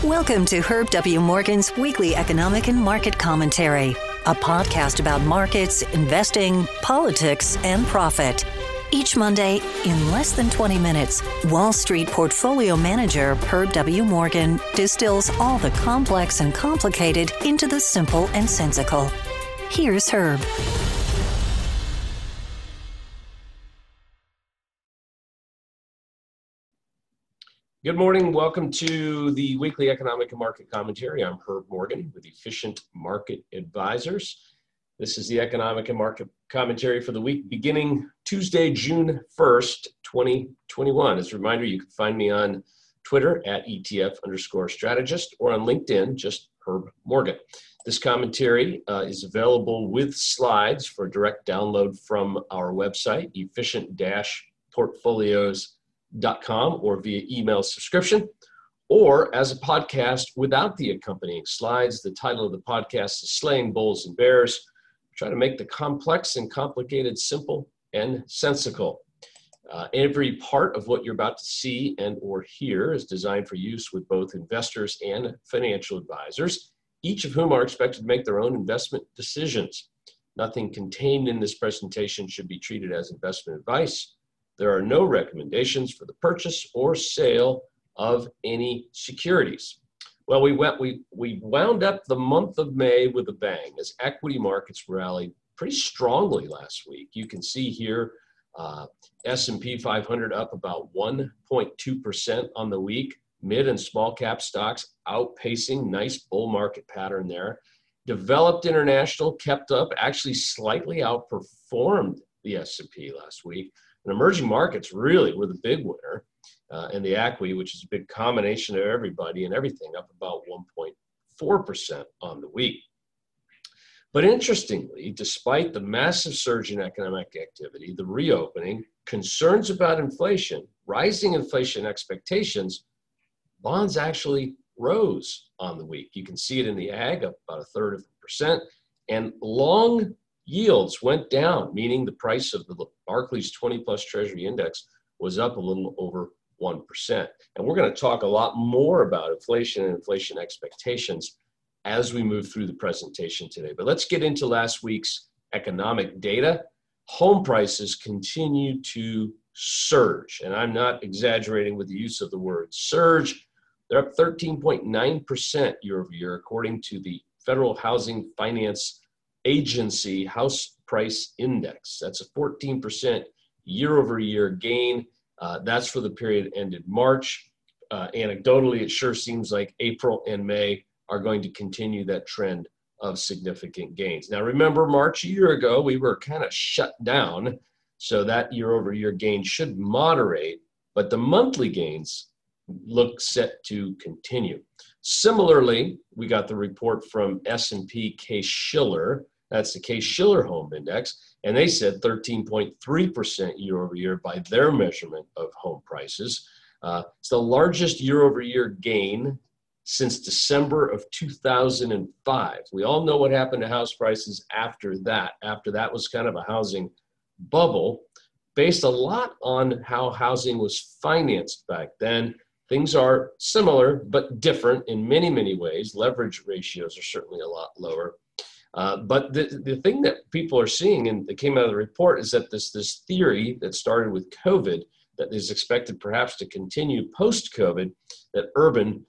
Welcome to Herb W. Morgan's Weekly Economic and Market Commentary, a podcast about markets, investing, politics, and profit. Each Monday, in less than 20 minutes, Wall Street portfolio manager Herb W. Morgan distills all the complex and complicated into the simple and sensical. Here's Herb. Good morning. Welcome to the Weekly Economic and Market Commentary. I'm Herb Morgan with Efficient Market Advisors. This is the Economic and Market Commentary for the week beginning Tuesday, June 1st, 2021. As a reminder, you can find me on Twitter at ETF_strategist or on LinkedIn, just Herb Morgan. This commentary is available with slides for direct download from our website, efficient-portfolios.com or via email subscription, or as a podcast without the accompanying slides. The title of the podcast is Slaying Bulls and Bears. Try to make the complex and complicated simple and sensical. Every part of what you're about to see and or hear is designed for use with both investors and financial advisors, each of whom are expected to make their own investment decisions. Nothing contained in this presentation should be treated as investment advice. There are no recommendations for the purchase or sale of any securities. Well, we wound up the month of May with a bang as equity markets rallied pretty strongly last week. You can see here S&P 500 up about 1.2% on the week. Mid and small cap stocks outpacing, nice bull market pattern there. Developed international kept up, actually slightly outperformed the S&P last week. And emerging markets really were the big winner, and the ACWI, which is a big combination of everybody and everything, up about 1.4% on the week. But interestingly, despite the massive surge in economic activity, the reopening, concerns about inflation, rising inflation expectations, bonds actually rose on the week. You can see it in the ag, up about 1/3%, and long yields went down, meaning the price of the Barclays 20-plus Treasury Index was up a little over 1%. And we're going to talk a lot more about inflation and inflation expectations as we move through the presentation today. But let's get into last week's economic data. Home prices continue to surge, and I'm not exaggerating with the use of the word surge. They're up 13.9% year over year, according to the Federal Housing Finance Agency House Price Index. That's a 14% year over year gain. That's for the period ended March. Anecdotally, it sure seems like April and May are going to continue that trend of significant gains. Now, remember, March a year ago, we were kind of shut down, so that year over year gain should moderate, but the monthly gains look set to continue. Similarly, we got the report from S&P Case-Shiller. That's the Case-Shiller Home Index, and they said 13.3% year over year by their measurement of home prices. It's the largest year over year gain since December of 2005. We all know what happened to house prices after that. After that was kind of a housing bubble based a lot on how housing was financed back then. Things are similar but different in many, many ways. Leverage ratios are certainly a lot lower. But the thing that people are seeing, and that came out of the report, is that this theory that started with COVID that is expected perhaps to continue post-COVID, that urban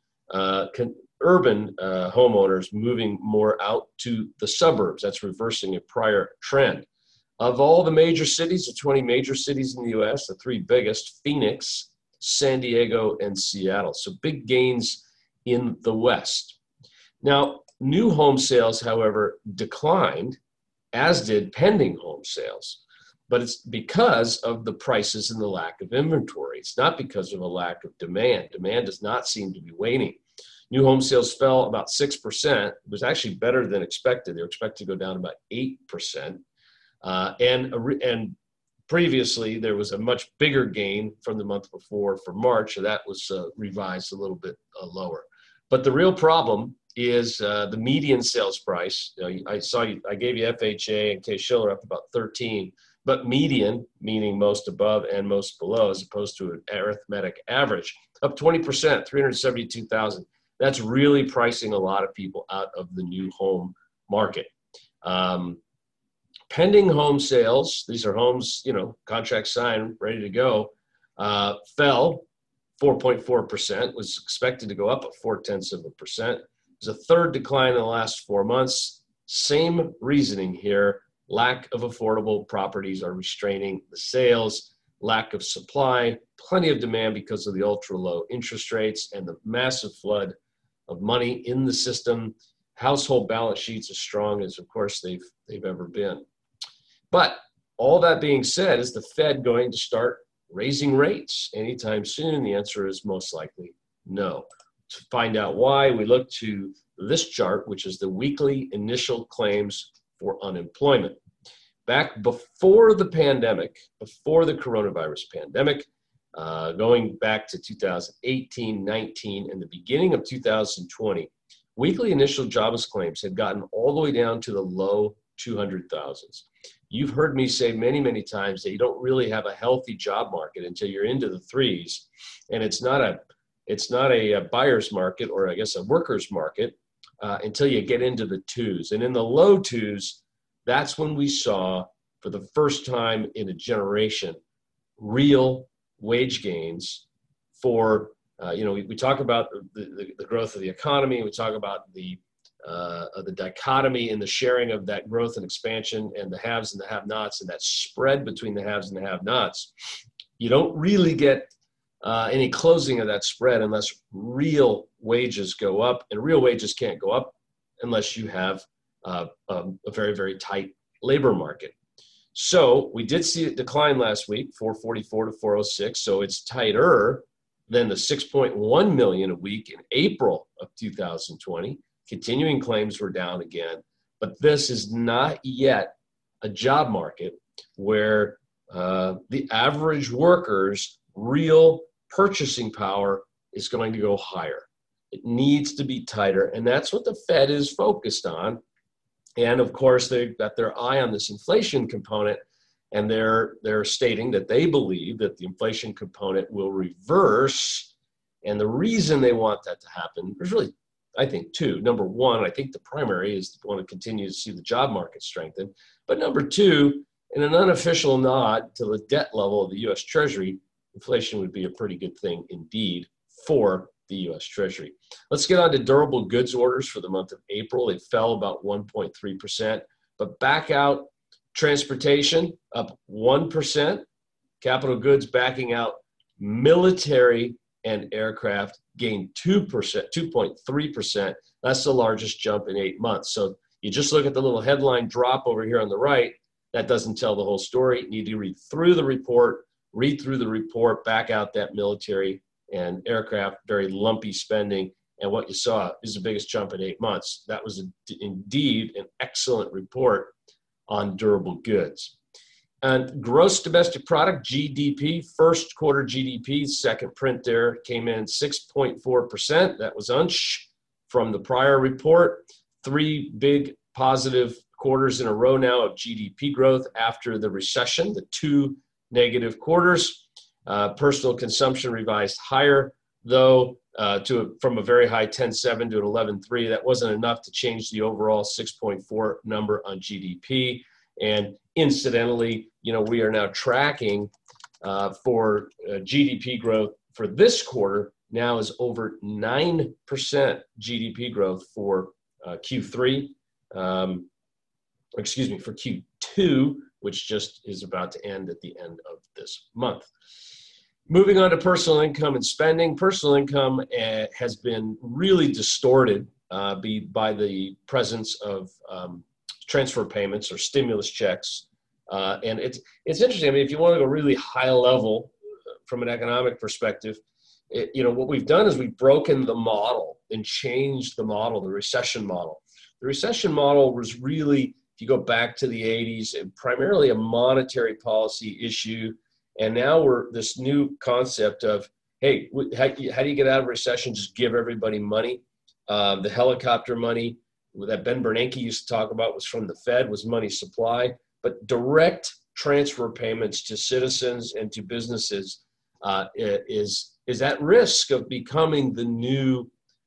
homeowners moving more out to the suburbs. That's reversing a prior trend. Of all the major cities, the 20 major cities in the U.S., the three biggest, Phoenix, San Diego, and Seattle. So big gains in the West. Now, new home sales, however, declined, as did pending home sales. But it's because of the prices and the lack of inventory. It's not because of a lack of demand. Demand does not seem to be waning. New home sales fell about 6%. It was actually better than expected. They were expected to go down about 8%. And previously, there was a much bigger gain from the month before for March, so that was revised a little bit lower. But the real problem is the median sales price. I gave you FHA and Case-Shiller up about 13, but median, meaning most above and most below, as opposed to an arithmetic average, up 20%, 372,000. That's really pricing a lot of people out of the new home market. Pending home sales, these are homes, contract signed, ready to go, fell 4.4%, was expected to go up at 0.4%. It's a third decline in the last 4 months. Same reasoning here. Lack of affordable properties are restraining the sales, lack of supply, plenty of demand because of the ultra low interest rates and the massive flood of money in the system. Household balance sheets as strong as, of course, they've ever been. But all that being said, is the Fed going to start raising rates anytime soon? The answer is most likely no. To find out why, we look to this chart, which is the weekly initial claims for unemployment. Back before the pandemic, before the coronavirus pandemic, going back to 2018, 19, and the beginning of 2020, weekly initial jobless claims had gotten all the way down to the low 200,000s. You've heard me say many, many times that you don't really have a healthy job market until you're into the threes, and it's not a buyer's market, or I guess a worker's market, until you get into the twos. And in the low twos, that's when we saw, for the first time in a generation, real wage gains for, we talk about the growth of the economy. We talk about the dichotomy in the sharing of that growth and expansion and the haves and the have-nots, and that spread between the haves and the have-nots. You don't really get any closing of that spread unless real wages go up, and real wages can't go up unless you have a very, very tight labor market. So we did see it decline last week, 444 to 406. So it's tighter than the 6.1 million a week in April of 2020. Continuing claims were down again, but this is not yet a job market where the average worker's real purchasing power is going to go higher. It needs to be tighter, and that's what the Fed is focused on. And of course, they've got their eye on this inflation component, and they're stating that they believe that the inflation component will reverse. And the reason they want that to happen is really, I think, two. Number one, I think the primary is they want to continue to see the job market strengthen. But number two, in an unofficial nod to the debt level of the U.S. Treasury, inflation would be a pretty good thing indeed for the U.S. Treasury. Let's get on to durable goods orders for the month of April. They fell about 1.3%, but back out transportation up 1%, capital goods backing out military and aircraft gained 2.3%. That's the largest jump in 8 months. So you just look at the little headline drop over here on the right. That doesn't tell the whole story. You need to read through the report, back out that military and aircraft, very lumpy spending. And what you saw is the biggest jump in 8 months. That was indeed an excellent report on durable goods. And gross domestic product, GDP, first quarter GDP, second print there, came in 6.4%. That was unch from the prior report. 3 big positive quarters in a row now of GDP growth after the recession, the 2 negative quarters. Personal consumption revised higher, though, from a very high 10.7 to an 11.3. That wasn't enough to change the overall 6.4 number on GDP. And incidentally, we are now tracking for GDP growth for this quarter now is over 9% GDP growth for Q3. For Q2, which just is about to end at the end of this month. Moving on to personal income and spending. Personal income has been really distorted by the presence of transfer payments or stimulus checks. And it's interesting. I mean, if you want to go really high level from an economic perspective, what we've done is we've broken the model and changed the model, the recession model. The recession model was really, if you go back to the 80s, primarily a monetary policy issue. And now we're this new concept of, hey, how do you get out of recession? Just give everybody money. The helicopter money that Ben Bernanke used to talk about was from the Fed, was money supply. But direct transfer payments to citizens and to businesses is at risk of becoming the new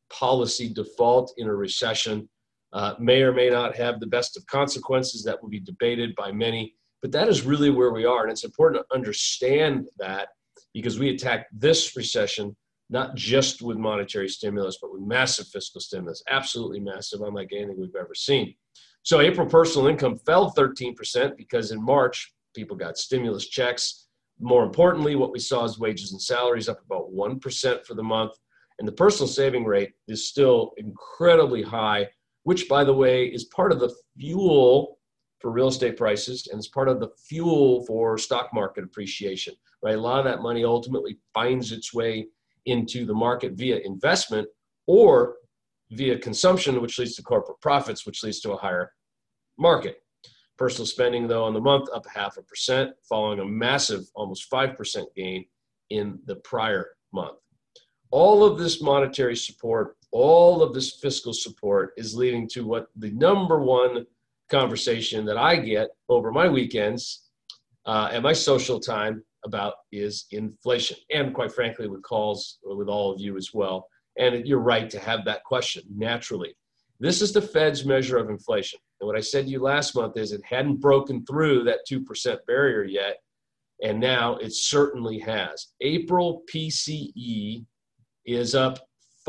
policy default in a recession may or may not have the best of consequences. That will be debated by many, but that is really where we are. And it's important to understand that, because we attacked this recession not just with monetary stimulus, but with massive fiscal stimulus, absolutely massive, unlike anything we've ever seen. So April personal income fell 13% because in March, people got stimulus checks. More importantly, what we saw is wages and salaries up about 1% for the month. And the personal saving rate is still incredibly high, which, by the way, is part of the fuel for real estate prices, and it's part of the fuel for stock market appreciation, right? A lot of that money ultimately finds its way into the market via investment or via consumption, which leads to corporate profits, which leads to a higher market. Personal spending, though, on the month up 0.5%, following a massive almost 5% gain in the prior month. All of this monetary support, all of this fiscal support is leading to what the number one conversation that I get over my weekends and my social time about is inflation, and quite frankly with calls with all of you as well. And you're right to have that question naturally. This is the Fed's measure of inflation. And what I said to you last month is it hadn't broken through that 2% barrier yet, and now it certainly has. April PCE is up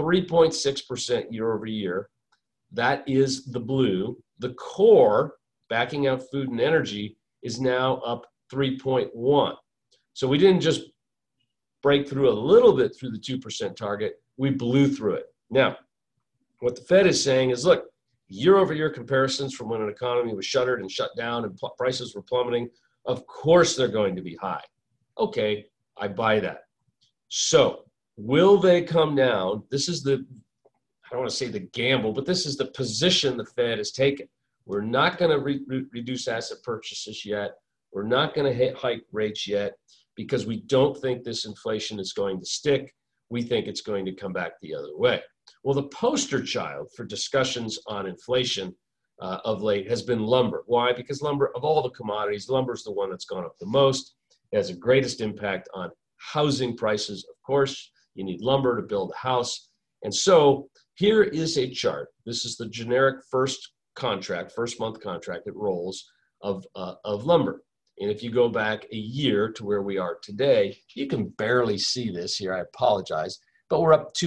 3.6% year over year. That is the blue. The core, backing out food and energy, is now up 3.1. So we didn't just break through a little bit through the 2% target, we blew through it. Now, what the Fed is saying is, look, year-over-year comparisons from when an economy was shuttered and shut down and prices were plummeting, of course they're going to be high. Okay, I buy that. So will they come down? This is I don't want to say the gamble, but this is the position the Fed has taken. We're not going to reduce asset purchases yet. We're not going to hike rates yet because we don't think this inflation is going to stick. We think it's going to come back the other way. Well, the poster child for discussions on inflation of late has been lumber. Why? Because lumber, of all the commodities, lumber is the one that's gone up the most. It has the greatest impact on housing prices. Of course, you need lumber to build a house. And so here is a chart. This is the generic first month contract that rolls of lumber. And if you go back a year to where we are today, you can barely see this here. I apologize, but we're up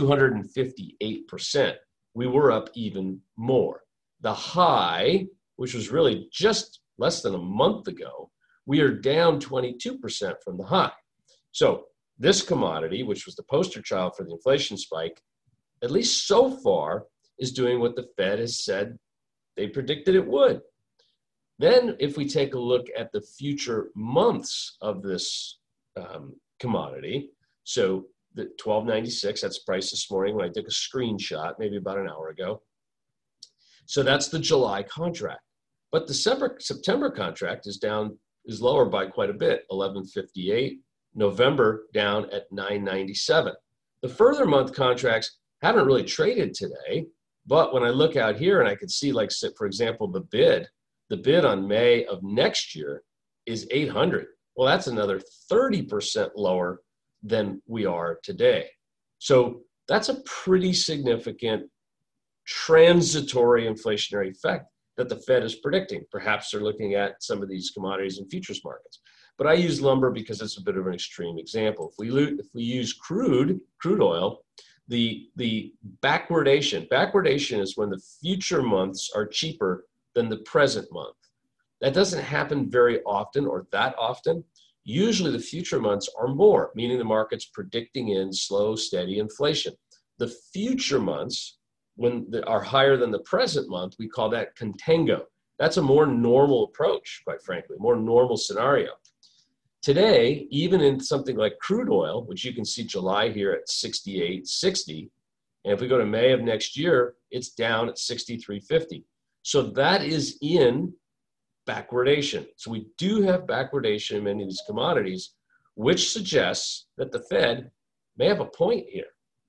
258%. We were up even more. The high, which was really just less than a month ago, we are down 22% from the high. So this commodity, which was the poster child for the inflation spike, at least so far, is doing what the Fed has said they predicted it would. Then if we take a look at the future months of this commodity, so the 1296, that's price this morning when I took a screenshot, maybe about an hour ago. So that's the July contract. But the September contract is lower by quite a bit, 1158. November down at 997. The further month contracts haven't really traded today, but when I look out here and I can see, like, for example, the bid on May of next year is 800. Well, that's another 30% lower than we are today. So that's a pretty significant transitory inflationary effect that the Fed is predicting. Perhaps they're looking at some of these commodities in futures markets. But I use lumber because it's a bit of an extreme example. If we use crude oil, the backwardation is when the future months are cheaper than the present month. That doesn't happen very often or that often. Usually the future months are more, meaning the market's predicting in slow, steady inflation. The future months, when they are higher than the present month, we call that contango. That's a more normal approach, quite frankly, more normal scenario. Today, even in something like crude oil, which you can see July here at 68.60, and if we go to May of next year, it's down at 63.50. So that is in backwardation. So we do have backwardation in many of these commodities, which suggests that the Fed may have a point here.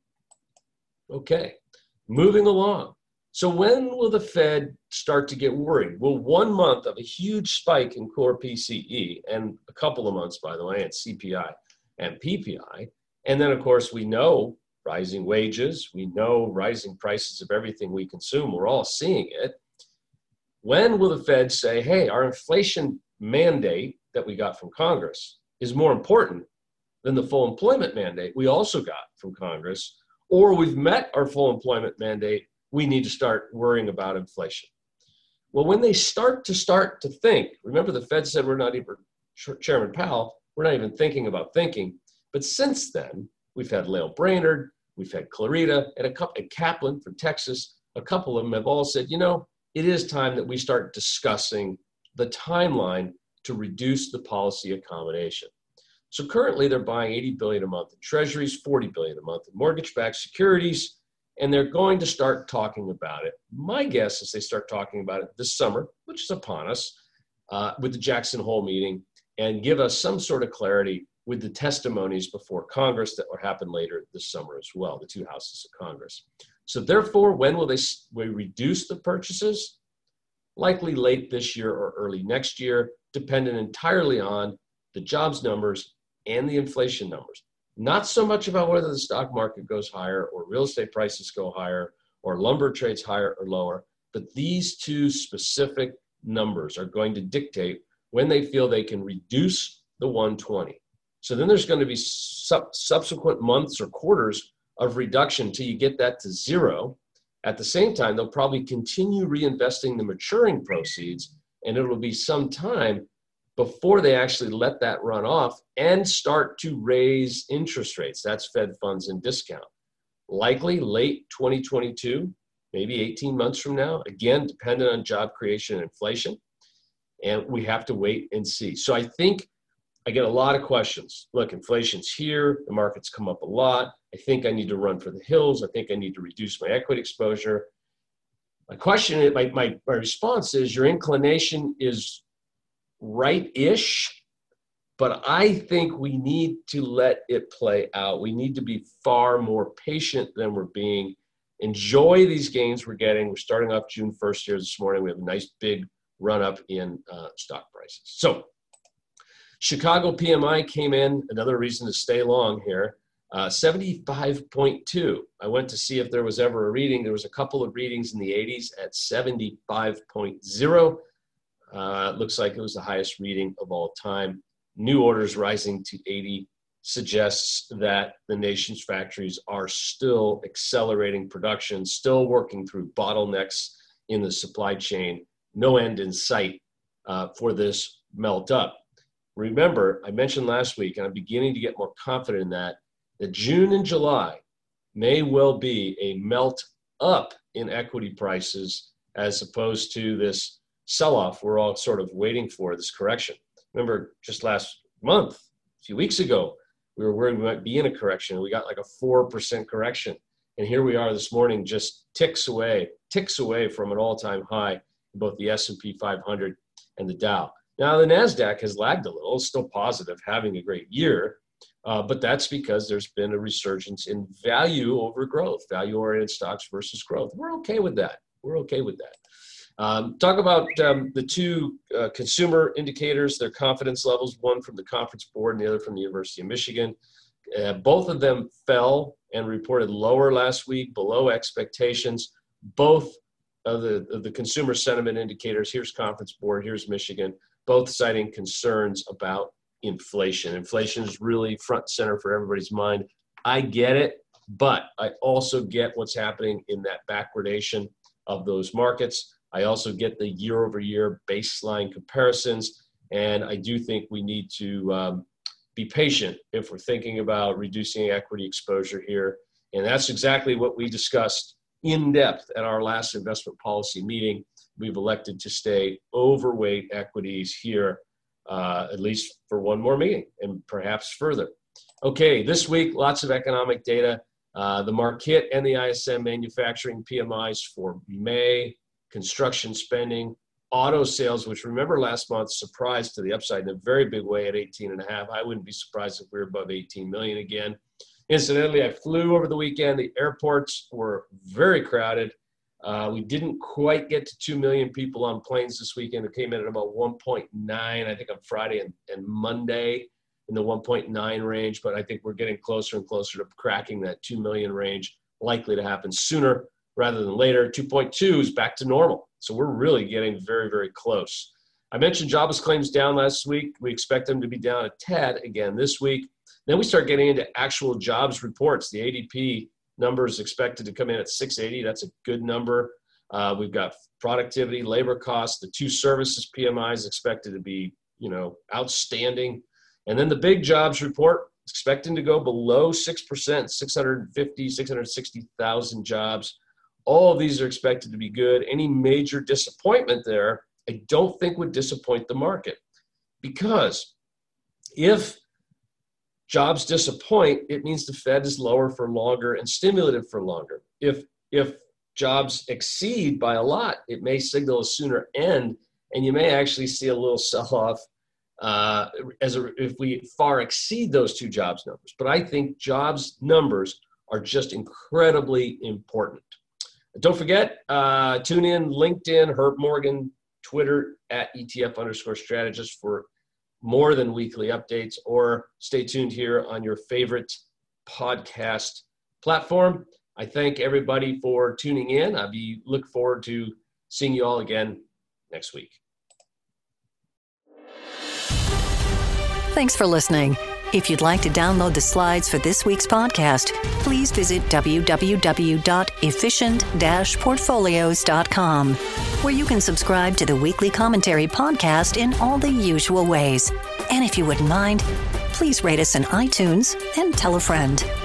Okay, moving along. So when will the Fed start to get worried? Will 1 month of a huge spike in core PCE, and a couple of months, by the way, in CPI and PPI, and then, of course, we know rising wages. We know rising prices of everything we consume. We're all seeing it. When will the Fed say, hey, our inflation mandate that we got from Congress is more important than the full employment mandate we also got from Congress, or we've met our full employment mandate, we need to start worrying about inflation? Well, when they start to think, remember the Fed said we're not even, Chairman Powell, we're not even thinking about thinking. But since then, we've had Lael Brainerd, we've had Clarita, and Kaplan from Texas. A couple of them have all said, it is time that we start discussing the timeline to reduce the policy accommodation. So currently they're buying $80 billion a month in treasuries, $40 billion a month in mortgage-backed securities, and they're going to start talking about it. My guess is they start talking about it this summer, which is upon us, with the Jackson Hole meeting, and give us some sort of clarity with the testimonies before Congress that will happen later this summer as well, the two houses of Congress. So therefore, when will they reduce the purchases? Likely late this year or early next year, dependent entirely on the jobs numbers and the inflation numbers. Not so much about whether the stock market goes higher or real estate prices go higher or lumber trades higher or lower, but these two specific numbers are going to dictate when they feel they can reduce the 120. So then there's going to be subsequent months or quarters of reduction till you get that to zero. At the same time, they'll probably continue reinvesting the maturing proceeds, and it'll be some time before they actually let that run off and start to raise interest rates. That's Fed funds and discount. Likely late 2022, maybe 18 months from now, again, dependent on job creation and inflation. And we have to wait and see. So I think I get a lot of questions. Look, inflation's here. The market's come up a lot. I think I need to run for the hills. I think I need to reduce my equity exposure. My question, my response is your inclination is right-ish, but I think we need to let it play out. We need to be far more patient than we're being. Enjoy these gains we're getting. We're starting off June 1st here this morning. We have a nice big run up in stock prices. So Chicago PMI came in, another reason to stay long here, 75.2. I went to see if there was ever a reading. There was a couple of readings in the 80s at 75.0. It looks like it was the highest reading of all time. New orders rising to 80 suggests that the nation's factories are still accelerating production, still working through bottlenecks in the supply chain. No end in sight for this melt up. Remember, I mentioned last week, and I'm beginning to get more confident in that June and July may well be a melt up in equity prices as opposed to this sell-off we're all sort of waiting for, this correction. Remember, just last month, a few weeks ago, we were worried we might be in a correction. We got like a 4% correction. And here we are this morning, just ticks away from an all-time high in both the S&P 500 and the Dow. Now, the NASDAQ has lagged a little, it's still positive, having a great year, but that's because there's been a resurgence in value over growth, value-oriented stocks versus growth. We're okay with that. Talk about the two consumer indicators, their confidence levels, one from the Conference Board and the other from the University of Michigan. Both of them fell and reported lower last week, below expectations. Both of the consumer sentiment indicators, here's Conference Board, here's Michigan, both citing concerns about inflation. Inflation is really front and center for everybody's mind. I get it, but I also get what's happening in that backwardation of those markets. I also get the year-over-year baseline comparisons, and I do think we need to be patient if we're thinking about reducing equity exposure here. And that's exactly what we discussed in depth at our last investment policy meeting. We've elected to stay overweight equities here, at least for one more meeting and perhaps further. Okay, this week, lots of economic data. The Markit and the ISM manufacturing PMIs for May, construction spending, auto sales, which remember last month surprised to the upside in a very big way at 18.5. I wouldn't be surprised if we were above 18 million again. Incidentally, I flew over the weekend. The airports were very crowded. We didn't quite get to 2 million people on planes this weekend. It came in at about 1.9, I think, on Friday and Monday. in the 1.9 range, but I think we're getting closer and closer to cracking that 2 million range, likely to happen sooner rather than later. 2.2 is back to normal. So we're really getting very, very close. I mentioned jobless claims down last week. We expect them to be down a tad again this week. Then we start getting into actual jobs reports. The ADP number is expected to come in at 680. That's a good number. We've got productivity, labor costs. The two services PMI is expected to be, outstanding. And then the big jobs report is expecting to go below 6%, 660,000 jobs. All of these are expected to be good. Any major disappointment there, I don't think would disappoint the market, because if jobs disappoint, it means the Fed is lower for longer and stimulative for longer. If jobs exceed by a lot, it may signal a sooner end, and you may actually see a little sell-off if we far exceed those two jobs numbers. But I think jobs numbers are just incredibly important. Don't forget, tune in LinkedIn, Herb Morgan, Twitter @ETF_strategist for more than weekly updates, or stay tuned here on your favorite podcast platform. I thank everybody for tuning in. Look forward to seeing you all again next week. Thanks for listening. If you'd like to download the slides for this week's podcast, please visit www.efficient-portfolios.com, where you can subscribe to the weekly commentary podcast in all the usual ways. And if you wouldn't mind, please rate us in iTunes and tell a friend.